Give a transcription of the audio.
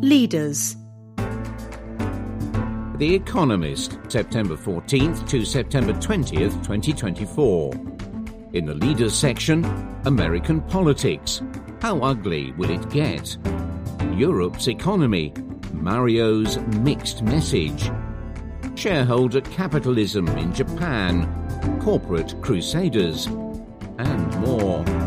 Leaders. The Economist, September 14th to September 20th, 2024. In the Leaders section, American politics. How ugly will it get? Europe's economy. Mario's mixed message. Shareholder capitalism in Japan. Corporate crusaders. And more.